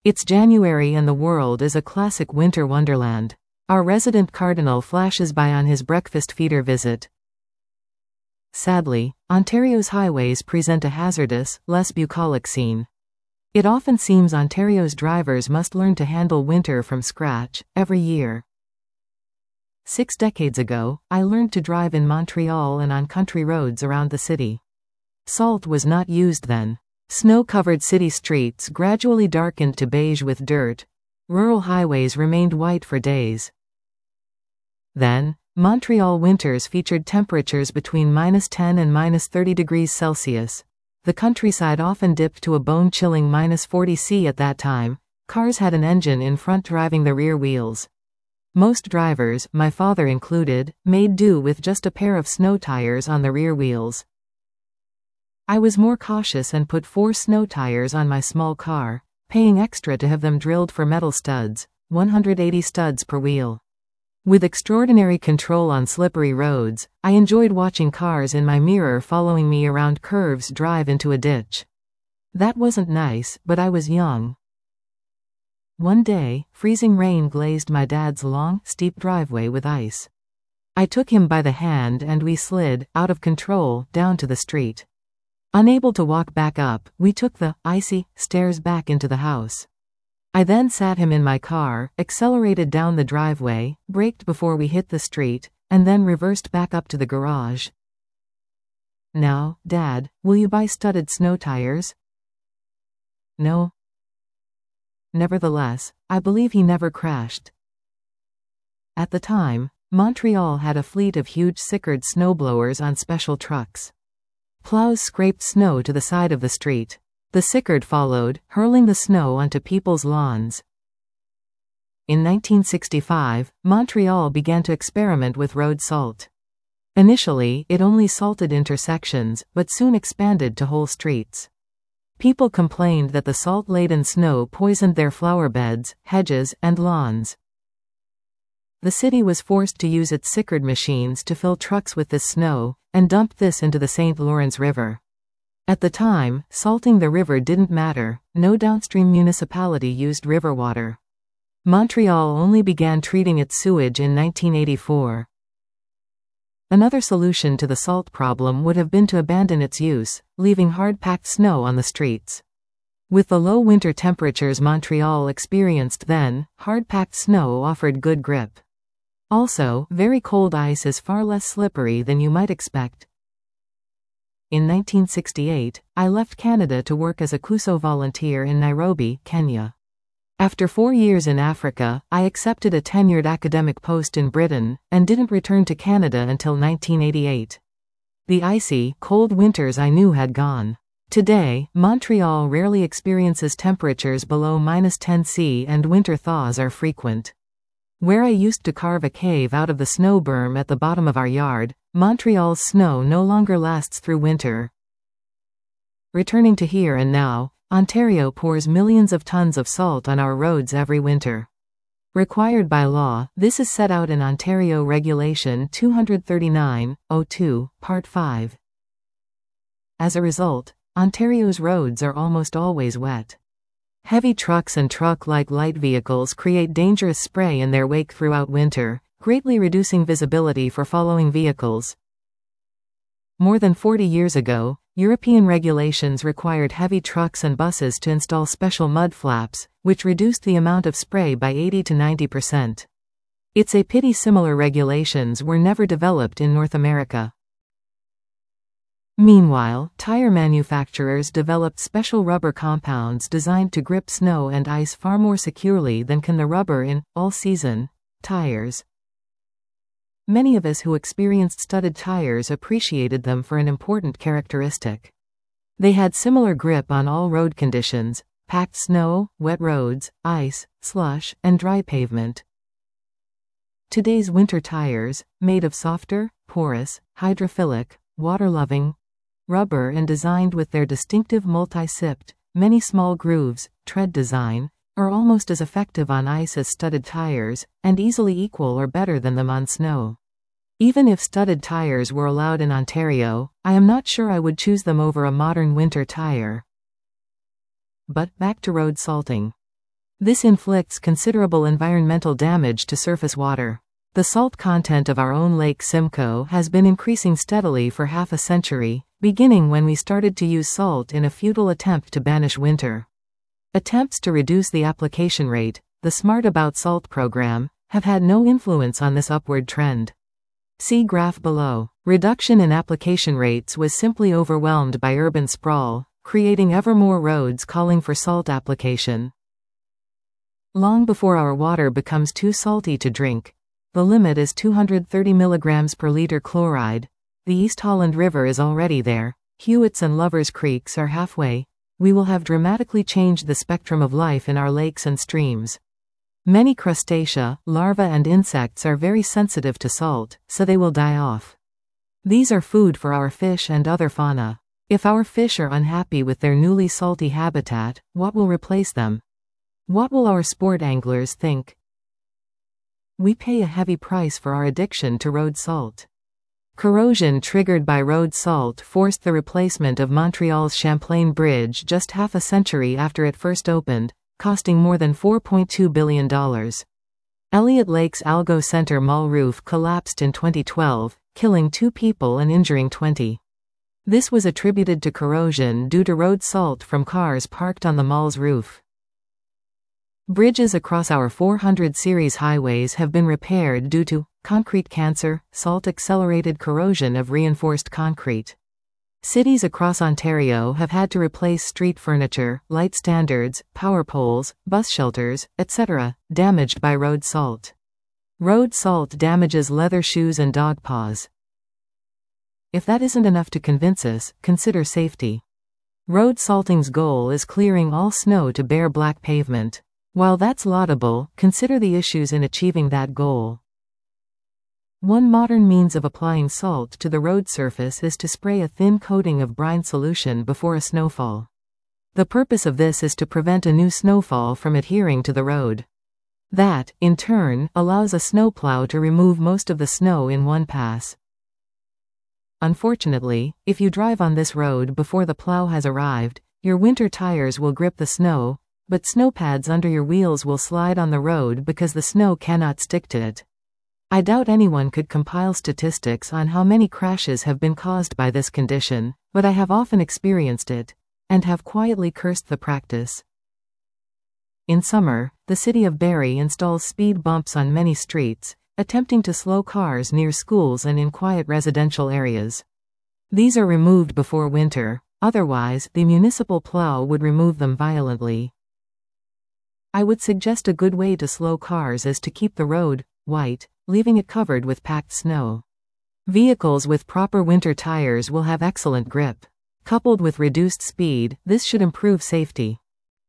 It's January and the world is a classic winter wonderland. Our resident cardinal flashes by on his breakfast feeder visit. Sadly, Ontario's highways present a hazardous, less bucolic scene. It often seems Ontario's drivers must learn to handle winter from scratch, every year. 6 decades ago, I learned to drive in Montreal and on country roads around the city. Salt was not used then. Snow-covered city streets gradually darkened to beige with dirt. Rural highways remained white for days. Then, Montreal winters featured temperatures between -10 and -30 degrees Celsius. The countryside often dipped to a bone-chilling -40 C at that time. Cars had an engine in front driving the rear wheels. Most drivers, my father included, made do with just a pair of snow tires on the rear wheels. I was more cautious and put 4 snow tires on my small car, paying extra to have them drilled for metal studs, 180 studs per wheel. With extraordinary control on slippery roads, I enjoyed watching cars in my mirror following me around curves drive into a ditch. That wasn't nice, but I was young. One day, freezing rain glazed my dad's long, steep driveway with ice. I took him by the hand and we slid, out of control, down to the street. Unable to walk back up, we took the icy stairs back into the house. I then sat him in my car, accelerated down the driveway, braked before we hit the street, and then reversed back up to the garage. "Now, Dad, will you buy studded snow tires?" "No." Nevertheless, I believe he never crashed. At the time, Montreal had a fleet of huge Sicard snowblowers on special trucks. Plows scraped snow to the side of the street. The Sicard followed, hurling the snow onto people's lawns. In 1965, Montreal began to experiment with road salt. Initially, it only salted intersections, but soon expanded to whole streets. People complained that the salt-laden snow poisoned their flower beds, hedges, and lawns. The city was forced to use its Sicard machines to fill trucks with this snow, and dumped this into the St. Lawrence River. At the time, salting the river didn't matter, no downstream municipality used river water. Montreal only began treating its sewage in 1984. Another solution to the salt problem would have been to abandon its use, leaving hard-packed snow on the streets. With the low winter temperatures Montreal experienced then, hard-packed snow offered good grip. Also, very cold ice is far less slippery than you might expect. In 1968, I left Canada to work as a CUSO volunteer in Nairobi, Kenya. After 4 years in Africa, I accepted a tenured academic post in Britain, and didn't return to Canada until 1988. The icy, cold winters I knew had gone. Today, Montreal rarely experiences temperatures below -10 C and winter thaws are frequent. Where I used to carve a cave out of the snow berm at the bottom of our yard, Montreal's snow no longer lasts through winter. Returning to here and now, Ontario pours millions of tons of salt on our roads every winter. Required by law, this is set out in Ontario Regulation 239/02, Part 5. As a result, Ontario's roads are almost always wet. Heavy trucks and truck-like light vehicles create dangerous spray in their wake throughout winter, greatly reducing visibility for following vehicles. More than 40 years ago, European regulations required heavy trucks and buses to install special mud flaps, which reduced the amount of spray by 80 to 90%. It's a pity similar regulations were never developed in North America. Meanwhile, tire manufacturers developed special rubber compounds designed to grip snow and ice far more securely than can the rubber in all-season tires. Many of us who experienced studded tires appreciated them for an important characteristic. They had similar grip on all road conditions: packed snow, wet roads, ice, slush, and dry pavement. Today's winter tires, made of softer, porous, hydrophilic, water-loving rubber and designed with their distinctive multi-sipped, many small grooves, tread design, are almost as effective on ice as studded tires, and easily equal or better than them on snow. Even if studded tires were allowed in Ontario, I am not sure I would choose them over a modern winter tire. But back to road salting. This inflicts considerable environmental damage to surface water. The salt content of our own Lake Simcoe has been increasing steadily for half a century, beginning when we started to use salt in a futile attempt to banish winter. Attempts to reduce the application rate, the Smart About Salt program, have had no influence on this upward trend. See graph below. Reduction in application rates was simply overwhelmed by urban sprawl, creating ever more roads calling for salt application. Long before our water becomes too salty to drink, the limit is 230 mg per liter chloride. The East Holland River is already there. Hewitts and Lovers Creeks are halfway. We will have dramatically changed the spectrum of life in our lakes and streams. Many crustacea, larvae and insects are very sensitive to salt, so they will die off. These are food for our fish and other fauna. If our fish are unhappy with their newly salty habitat, what will replace them? What will our sport anglers think? We pay a heavy price for our addiction to road salt. Corrosion triggered by road salt forced the replacement of Montreal's Champlain Bridge just half a century after it first opened, costing more than $4.2 billion. Elliott Lake's Algo Center Mall roof collapsed in 2012, killing 2 people and injuring 20. This was attributed to corrosion due to road salt from cars parked on the mall's roof. Bridges across our 400 series highways have been repaired due to concrete cancer, salt-accelerated corrosion of reinforced concrete. Cities across Ontario have had to replace street furniture, light standards, power poles, bus shelters, etc., damaged by road salt. Road salt damages leather shoes and dog paws. If that isn't enough to convince us, consider safety. Road salting's goal is clearing all snow to bare black pavement. While that's laudable, consider the issues in achieving that goal. One modern means of applying salt to the road surface is to spray a thin coating of brine solution before a snowfall. The purpose of this is to prevent a new snowfall from adhering to the road. That, in turn, allows a snowplow to remove most of the snow in one pass. Unfortunately, if you drive on this road before the plow has arrived, your winter tires will grip the snow, but snow pads under your wheels will slide on the road because the snow cannot stick to it. I doubt anyone could compile statistics on how many crashes have been caused by this condition, but I have often experienced it, and have quietly cursed the practice. In summer, the city of Barrie installs speed bumps on many streets, attempting to slow cars near schools and in quiet residential areas. These are removed before winter, otherwise, the municipal plow would remove them violently. I would suggest a good way to slow cars is to keep the road white, leaving it covered with packed snow. Vehicles with proper winter tires will have excellent grip. Coupled with reduced speed, this should improve safety.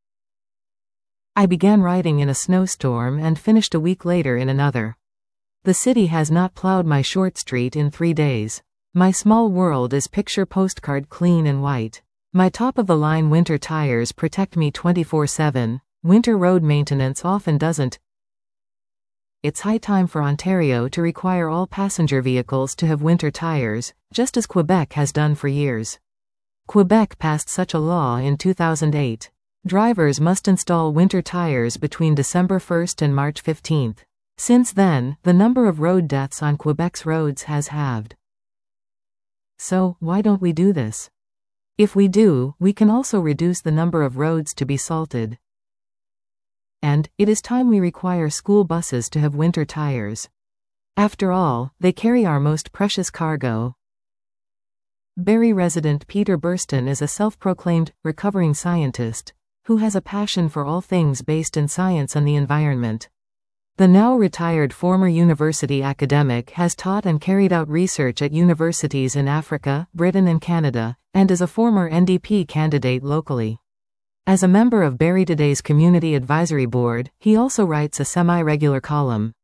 I began riding in a snowstorm and finished a week later in another. The city has not plowed my short street in 3 days. My small world is picture postcard clean and white. My top-of-the-line winter tires protect me 24/7. Winter road maintenance often doesn't. It's high time for Ontario to require all passenger vehicles to have winter tires, just as Quebec has done for years. Quebec passed such a law in 2008. Drivers must install winter tires between December 1 and March 15. Since then, the number of road deaths on Quebec's roads has halved. So, why don't we do this? If we do, we can also reduce the number of roads to be salted. And, it is time we require school buses to have winter tires. After all, they carry our most precious cargo. Barrie resident Peter Burston is a self-proclaimed, recovering scientist, who has a passion for all things based in science and the environment. The now retired former university academic has taught and carried out research at universities in Africa, Britain and Canada, and is a former NDP candidate locally. As a member of Barrie Today's Community Advisory Board, he also writes a semi-regular column,